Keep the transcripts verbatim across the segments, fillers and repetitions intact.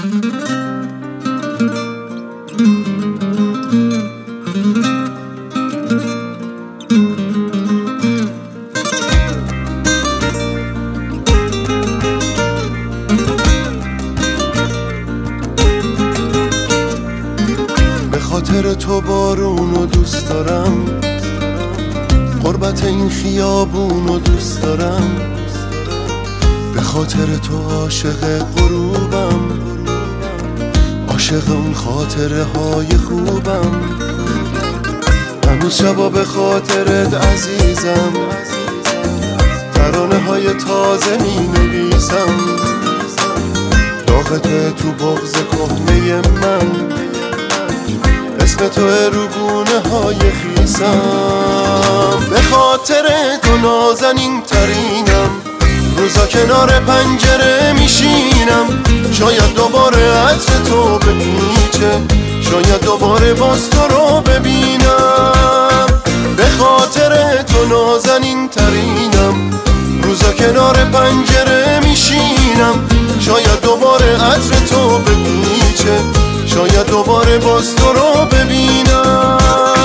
به خاطر تو بارونو دوست دارم، غربت این خیابونو دوست دارم، به خاطر تو عاشق غروبم، عاشق اون خاطره های خوبم. هنوز شبا به خاطرت عزیزم، ترانه های تازه می نویسم، داغ تو بغض کهنه من، اسم تو روگونه های خیسم. به خاطر تو نازنین ترینم، روزا کنار پنجره میشینم، شاید دوباره عطر تو بپیچه، شاید دوباره باز تو رو ببینم. به خاطر تو نازنین ترینم، روزا کنار پنجره میشینم، شاید دوباره عطر تو بپیچه، شاید دوباره باز تو رو ببینم.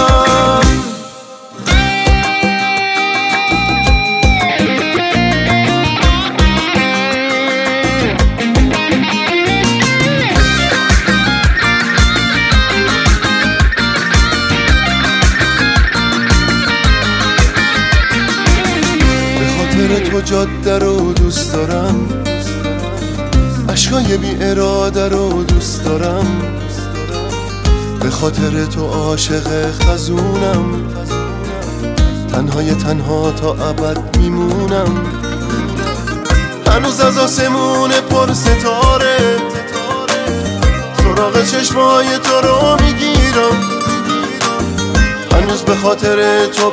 به خاطر تو جاده رو دوست دارم، عشقای بی اراده رو دوست دارم، به خاطر تو عاشق خزونم، تنهای تنها تا ابد میمونم. هنوز از آسمون پر ستاره سراغ چشمای تو رو میگیرم، هنوز به خاطر تو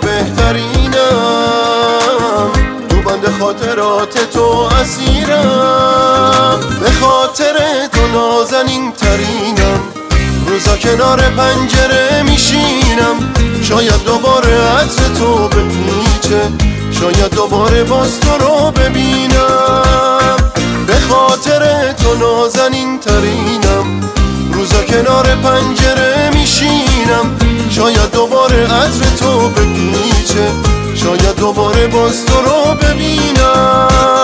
بهترینم، تو بند خاطرات تو اسیرم. به خاطر تو نازنین ترینم، روزا کنار پنجره میشینم، شاید دوباره عطر تو بپیچه، شاید دوباره باز تو رو ببینم. به خاطر تو نازنین ترینم، روزا کنار پنجره میشینم، شاید دوباره عطر تو بپیچه، شاید دوباره باز تو رو ببینم.